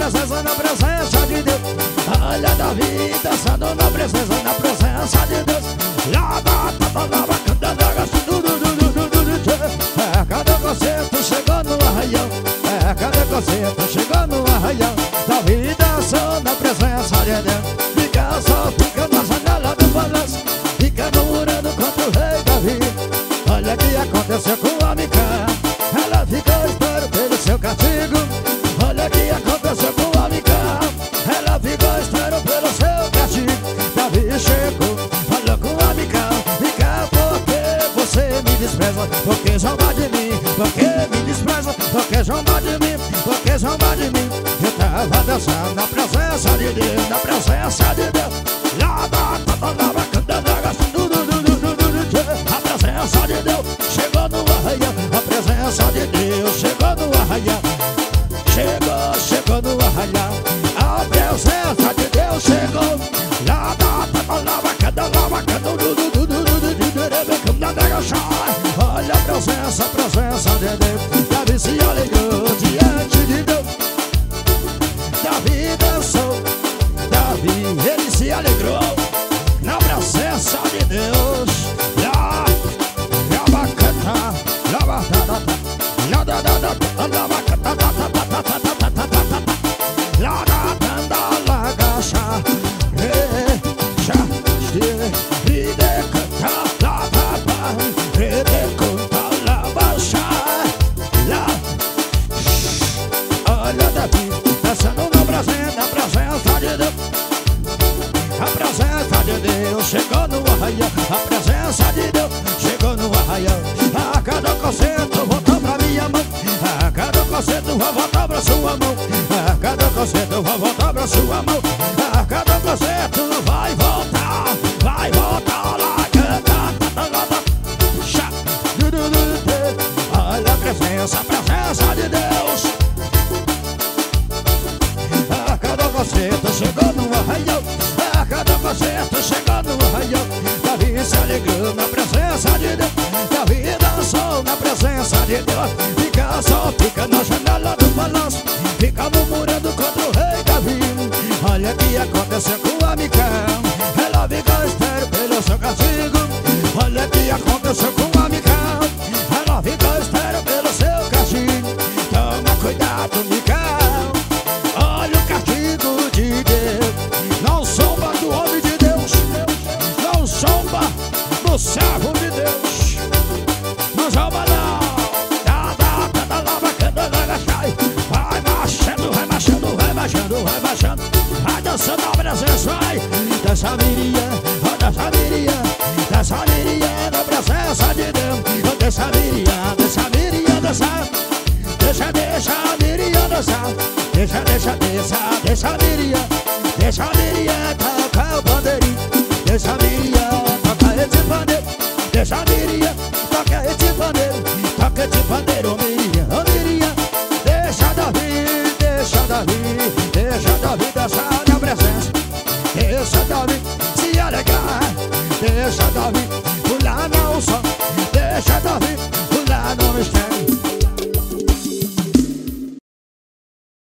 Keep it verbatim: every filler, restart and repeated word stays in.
presença, na presença de Deus. Olha Davi dançando na presença, na presença de Deus. Lava, tava, lava, canta, lava, tudo, tudo, tudo, tudo. É, cadê o concerto? Chegou no arraial. É, cadê o concerto? Chegou no arraial. Davi dançando na presença de Deus. Fica só, fica na janela do balanço. Fica murmurando contra o rei Davi. Olha o que aconteceu com a Micael. Ela ficou esperando pelo seu castigo. Olha o que aconteceu com a Micael. Ela ficou esperando pelo seu castigo. Davi chegou, falou com a Micael. Micael, por que você me despreza? Por que zomba de mim? Por que me despreza? Por que zomba de mim? Por que zomba de mim? Eu tava dançando na presença de Deus, na presença de Deus. Lava, tava, lava, cantando, tudo, tudo, tudo, tudo. A presença de Deus chegou no arraial. A presença de Deus chegou no arraial. Chegou, chegou no arraial. A presença de Deus chegou. Lava, tava, lava, cantando, lava, cantando, tudo, tudo, tudo, tudo. Olha a presença, a presença de Deus. Davi se alegrou diante de Deus. Davi dançou. Davi, ele se alegrou na presença de Deus. Lá, lava, canta, lava, da, da, da, da, da, da, da, lava, canta, da, da, da, da, da, da, da, da, da, lá, da, da, da, laga, chá, re, chá, ste, e de, canta, lá, da, da, e de, canta, lava, chá, lá. Olha Davi dançando na presença, na presença de Deus. A presença de Deus chegou no arraial. A presença de Deus chegou no arraial. A cada concerto voltou pra minha mão. A cada concerto vou voltar pra sua mão. A cada concerto vou voltar pra sua mão. A cada concerto vai voltar, vai voltar lá, canta, tá, tá, tá. Chá, du, du, du, du. Olha a presença, a presença de Deus. A cada concerto chegou no arraial. A cada concerto chegou no arraial. Davi se alegrou na presença de Deus. Davi dançou na presença de Deus. Fica só, fica na janela do balanço. Fica murmurando contra o rei Davi. Olha o que aconteceu com a Micael. Ela ficou esperando pelo seu castigo. Olha o que aconteceu com a Micael. Ela ficou esperando pelo seu castigo. Toma cuidado, Micael. Olha o castigo de Deus. Não zomba do homem de Deus. Não zomba do servo de Deus. Não zomba não. Dá, dá, dá, dá, lava, canta, lava, sai. Vai marchando, vai marchando, vai marchando, vai marchando. Vai dançando na presença, vai. Dança Miriam, oh, dança Miriam. Dança Miriam na presença de Deus. Dança Miriam, dança Miriam, dança. Deixa, deixa a Miriam dançar. Deixa, deixa, deixa, deixa a Miriam. Deixa a Miriam tocar o bandeirinho. Deixa a Miriam tocar esse pandeiro. Deixa a Miriam tocar esse pandeiro. Toca esse pandeiro, oh Miriam, oh Miriam. Deixa Davi, deixa Davi. Deixa Davi dançar na presença. Deixa Davi se alegrar. Deixa Davi pular no som. Deixa Davi pular no mistério.